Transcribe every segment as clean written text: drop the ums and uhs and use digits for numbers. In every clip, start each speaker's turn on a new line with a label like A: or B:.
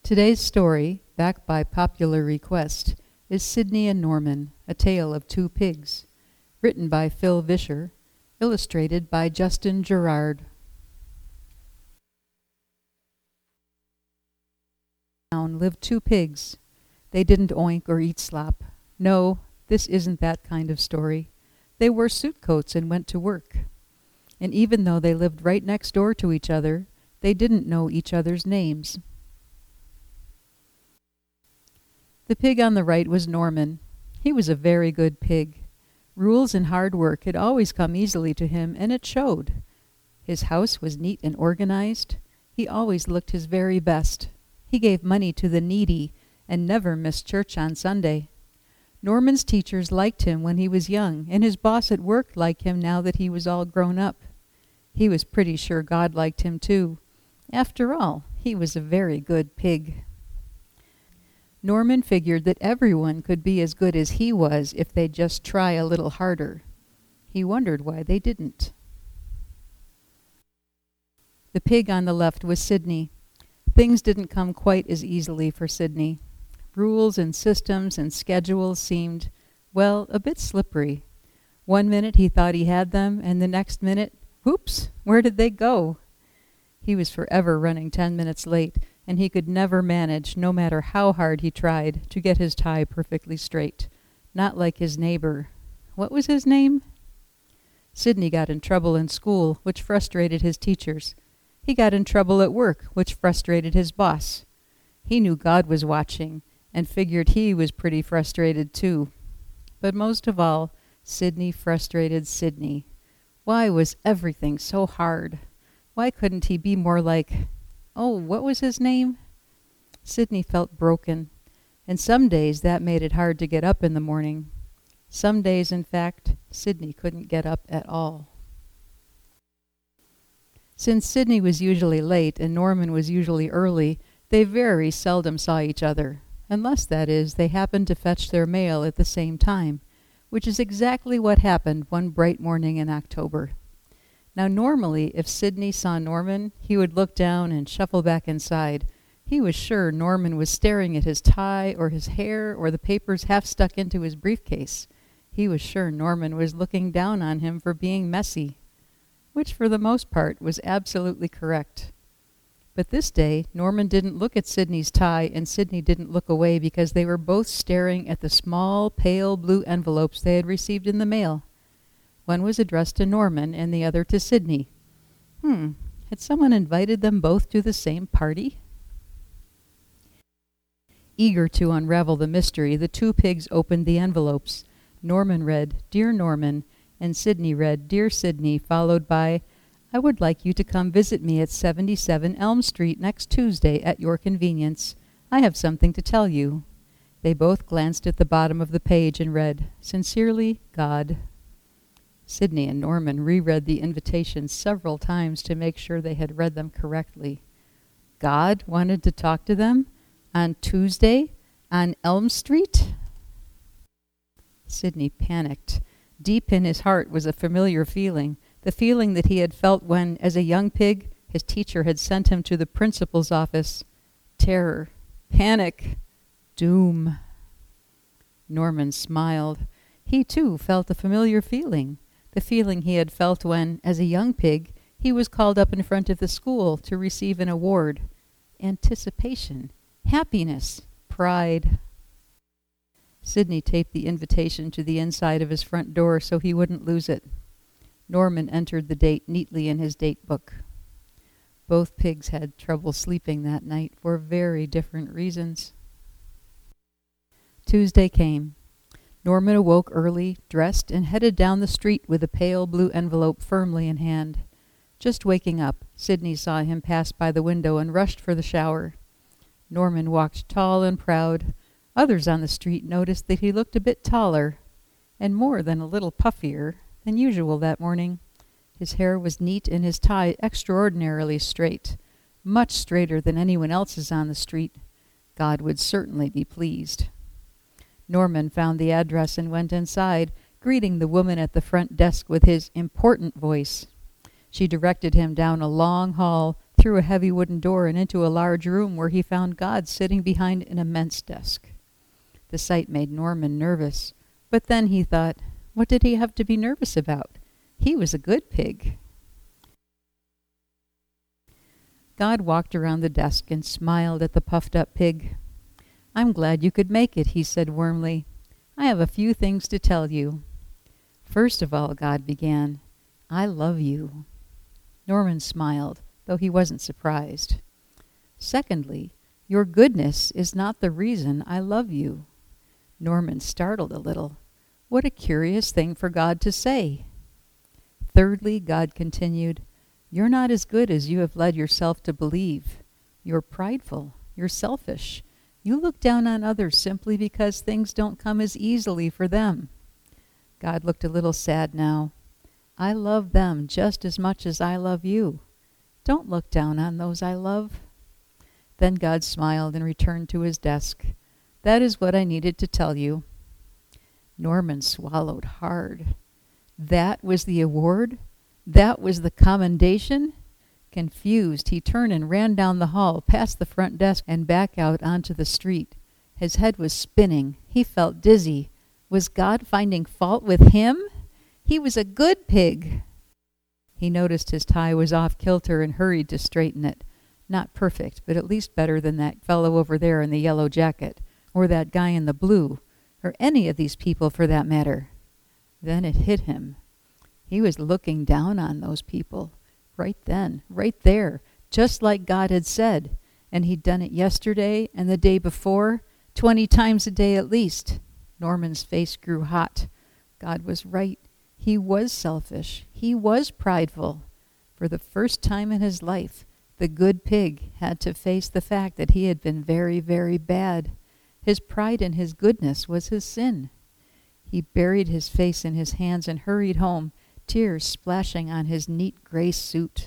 A: Today's story, backed by popular request, is Sidney and Norman, A Tale of Two Pigs, written by Phil Vischer, illustrated by Justin Gerard. Lived two pigs. They didn't oink or eat slop. No, this isn't that kind of story. They wore suit coats and went to work. And even though they lived right next door to each other, they didn't know each other's names. The pig on the right was Norman. He was a very good pig. Rules and hard work had always come easily to him, and it showed. His house was neat and organized. He always looked his very best. He gave money to the needy and never missed church on Sunday. Norman's teachers liked him when he was young, and his boss at work liked him now that he was all grown up. He was pretty sure God liked him too. After all, he was a very good pig. Norman figured that everyone could be as good as he was if they'd just try a little harder. He wondered why they didn't. The pig on the left was Sidney. Things didn't come quite as easily for Sidney. Rules and systems and schedules seemed, well, a bit slippery. One minute he thought he had them, and the next minute, whoops, where did they go? He was forever running 10 minutes late, and he could never manage, no matter how hard he tried, to get his tie perfectly straight. Not like his neighbor. What was his name? Sidney got in trouble in school, which frustrated his teachers. He got in trouble at work, which frustrated his boss. He knew God was watching, and figured he was pretty frustrated too. But most of all, Sidney frustrated Sidney. Why was everything so hard? Why couldn't he be more like, oh, what was his name? Sidney felt broken, and some days that made it hard to get up in the morning. Some days, in fact, Sidney couldn't get up at all. Since Sidney was usually late and Norman was usually early, they very seldom saw each other, unless, that is, they happened to fetch their mail at the same time, which is exactly what happened one bright morning in October. Now normally, if Sidney saw Norman, he would look down and shuffle back inside. He was sure Norman was staring at his tie or his hair or the papers half stuck into his briefcase. He was sure Norman was looking down on him for being messy, which for the most part was absolutely correct. But this day, Norman didn't look at Sidney's tie, and Sidney didn't look away because they were both staring at the small, pale blue envelopes they had received in the mail. One was addressed to Norman and the other to Sidney. Had someone invited them both to the same party? Eager to unravel the mystery, the two pigs opened the envelopes. Norman read, "Dear Norman," and Sidney read, "Dear Sidney," followed by, "I would like you to come visit me at 77 Elm Street next Tuesday at your convenience. I have something to tell you." They both glanced at the bottom of the page and read, "Sincerely, God." Sidney and Norman reread the invitations several times to make sure they had read them correctly. God wanted to talk to them? On Tuesday? On Elm Street? Sidney panicked. Deep in his heart was a familiar feeling, the feeling that he had felt when, as a young pig, his teacher had sent him to the principal's office. Terror, panic, doom. Norman smiled. He, too, felt a familiar feeling, the feeling he had felt when, as a young pig, he was called up in front of the school to receive an award. Anticipation, happiness, pride. Sidney taped the invitation to the inside of his front door so he wouldn't lose it. Norman entered the date neatly in his date book. Both pigs had trouble sleeping that night for very different reasons. Tuesday came. Norman awoke early, dressed, and headed down the street with a pale blue envelope firmly in hand. Just waking up, Sidney saw him pass by the window and rushed for the shower. Norman walked tall and proud. Others on the street noticed that he looked a bit taller, and more than a little puffier, than usual that morning. His hair was neat and his tie extraordinarily straight, much straighter than anyone else's on the street. God would certainly be pleased. Norman found the address and went inside, greeting the woman at the front desk with his important voice. She directed him down a long hall, through a heavy wooden door and into a large room where he found God sitting behind an immense desk. The sight made Norman nervous, but then he thought, what did he have to be nervous about? He was a good pig. God walked around the desk and smiled at the puffed-up pig. "I'm glad you could make it," he said warmly. "I have a few things to tell you." "First of all," God began, "I love you." Norman smiled, though he wasn't surprised. "Secondly, your goodness is not the reason I love you." Norman startled a little. What a curious thing for God to say. "Thirdly," God continued, "you're not as good as you have led yourself to believe. You're prideful. You're selfish. You look down on others simply because things don't come as easily for them." God looked a little sad now. "I love them just as much as I love you. Don't look down on those I love." Then God smiled and returned to his desk. "That is what I needed to tell you." Norman swallowed hard. That was the award? That was the commendation? Confused, he turned and ran down the hall, past the front desk, and back out onto the street. His head was spinning. He felt dizzy. Was God finding fault with him? He was a good pig. He noticed his tie was off kilter and hurried to straighten it. Not perfect, but at least better than that fellow over there in the yellow jacket, or that guy in the blue, or any of these people for that matter. Then it hit him. He was looking down on those people. Right then, right there, just like God had said. And he'd done it yesterday and the day before, 20 times a day at least. Norman's face grew hot. God was right. He was selfish. He was prideful. For the first time in his life, the good pig had to face the fact that he had been very, very bad. His pride in his goodness was his sin. He buried his face in his hands and hurried home, tears splashing on his neat gray suit.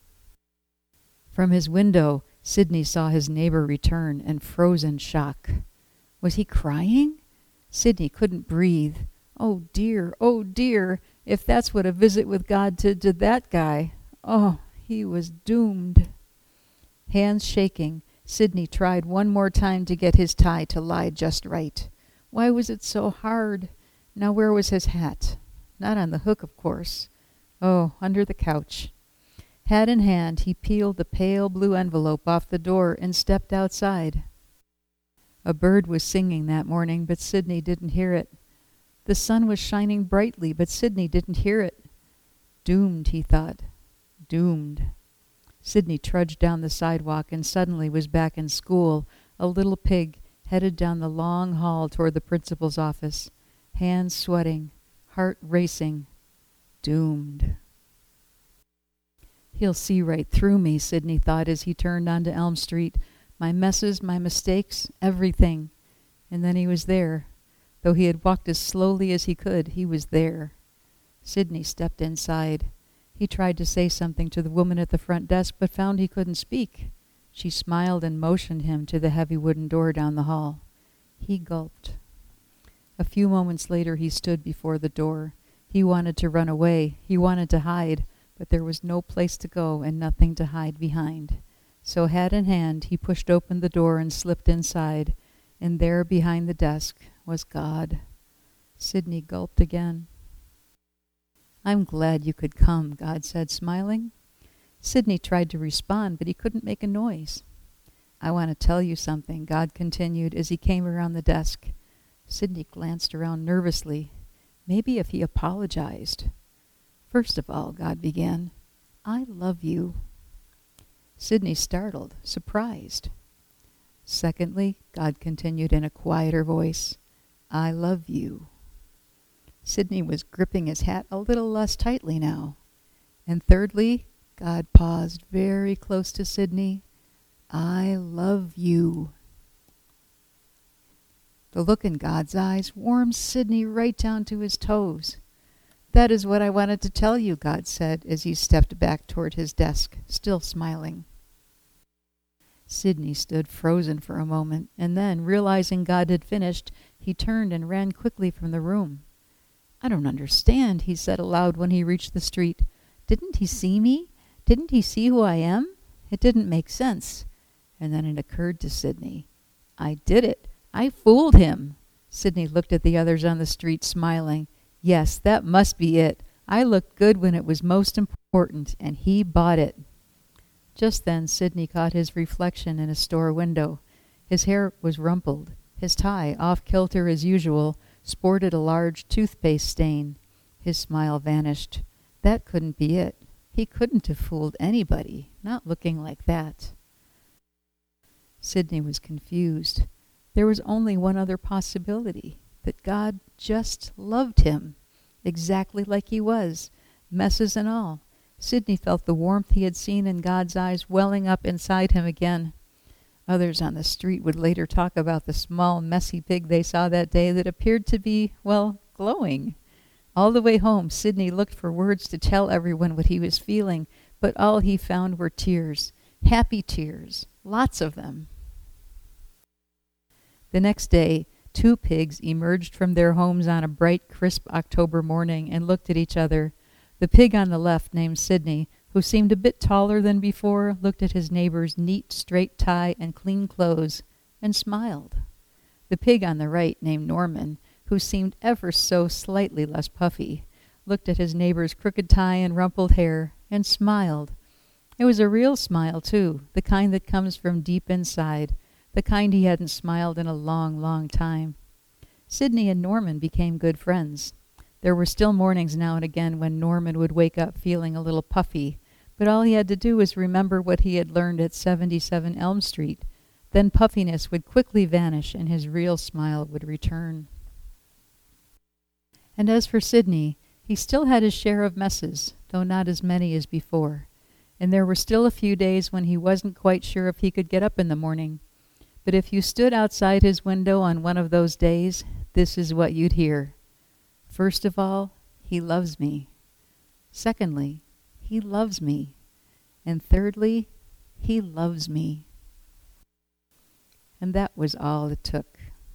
A: From his window, Sidney saw his neighbor return and froze in shock. Was he crying? Sidney couldn't breathe. Oh dear, if that's what a visit with God did to that guy. Oh, he was doomed. Hands shaking, Sidney tried one more time to get his tie to lie just right. Why was it so hard? Now where was his hat? Not on the hook, of course. Oh, under the couch. Hat in hand, he peeled the pale blue envelope off the door and stepped outside. A bird was singing that morning, but Sidney didn't hear it. The sun was shining brightly, but Sidney didn't hear it. Doomed, he thought. Doomed. Sidney trudged down the sidewalk and suddenly was back in school, a little pig, headed down the long hall toward the principal's office, hands sweating, heart racing. Doomed. He'll see right through me, Sidney thought as he turned onto Elm Street. My messes, my mistakes, everything. And then he was there. Though he had walked as slowly as he could, he was there. Sidney stepped inside. He tried to say something to the woman at the front desk, but found he couldn't speak. She smiled and motioned him to the heavy wooden door down the hall. He gulped. A few moments later he stood before the door. He wanted to run away. He wanted to hide, but there was no place to go and nothing to hide behind. So hat in hand, he pushed open the door and slipped inside, and there behind the desk was God. Sidney gulped again. "I'm glad you could come," God said, smiling. Sidney tried to respond, but he couldn't make a noise. "I want to tell you something," God continued as he came around the desk. Sidney glanced around nervously. Maybe if he apologized. "First of all," God began, "I love you." Sidney startled, surprised. "Secondly," God continued in a quieter voice, "I love you." Sidney was gripping his hat a little less tightly now. "And thirdly," God paused very close to Sidney, "I love you." The look in God's eyes warmed Sidney right down to his toes. "That is what I wanted to tell you," God said as he stepped back toward his desk, still smiling. Sidney stood frozen for a moment, and then, realizing God had finished, he turned and ran quickly from the room. "I don't understand," he said aloud when he reached the street. "Didn't he see me? Didn't he see who I am?" It didn't make sense. And then it occurred to Sidney. I did it. I fooled him. Sidney looked at the others on the street, smiling. Yes, that must be it. I looked good when it was most important, and he bought it. Just then Sidney caught his reflection in a store window. His hair was rumpled. His tie, off-kilter as usual, sported a large toothpaste stain. His smile vanished. That couldn't be it. He couldn't have fooled anybody, not looking like that. Sidney was confused. There was only one other possibility, that God just loved him, exactly like he was, messes and all. Sidney felt the warmth he had seen in God's eyes welling up inside him again. Others on the street would later talk about the small, messy pig they saw that day that appeared to be, well, glowing. All the way home, Sidney looked for words to tell everyone what he was feeling, but all he found were tears, happy tears, lots of them. The next day, 2 pigs emerged from their homes on a bright, crisp October morning and looked at each other. The pig on the left, named Sidney, who seemed a bit taller than before, looked at his neighbor's neat, straight tie and clean clothes and smiled. The pig on the right, named Norman, who seemed ever so slightly less puffy, looked at his neighbor's crooked tie and rumpled hair and smiled. It was a real smile, too, the kind that comes from deep inside, the kind he hadn't smiled in a long, long time. Sidney and Norman became good friends. There were still mornings now and again when Norman would wake up feeling a little puffy, but all he had to do was remember what he had learned at 77 Elm Street. Then puffiness would quickly vanish and his real smile would return. And as for Sidney, he still had his share of messes, though not as many as before. And there were still a few days when he wasn't quite sure if he could get up in the morning. But if you stood outside his window on one of those days, this is what you'd hear. First of all, he loves me. Secondly, he loves me. And thirdly, he loves me. And that was all it took.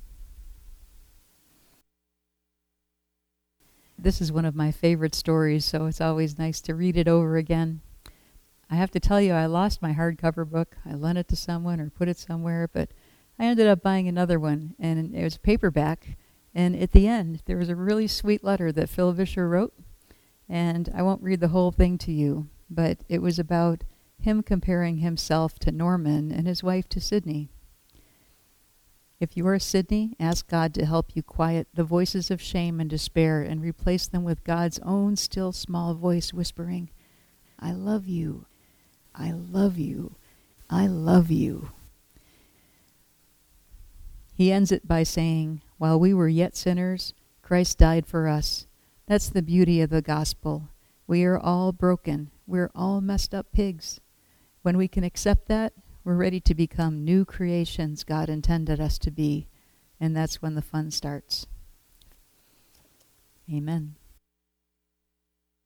A: This is one of my favorite stories, so it's always nice to read it over again. I have to tell you, I lost my hardcover book. I lent it to someone or put it somewhere, but I ended up buying another one, and it was a paperback. And at the end, there was a really sweet letter that Phil Vischer wrote, and I won't read the whole thing to you, but it was about him comparing himself to Norman and his wife to Sidney. If you are Sidney, ask God to help you quiet the voices of shame and despair and replace them with God's own still small voice whispering, I love you, I love you, I love you. He ends it by saying, while we were yet sinners, Christ died for us. That's the beauty of the gospel. We are all broken. We're all messed up pigs. When we can accept that, we're ready to become new creations God intended us to be. And that's when the fun starts. Amen.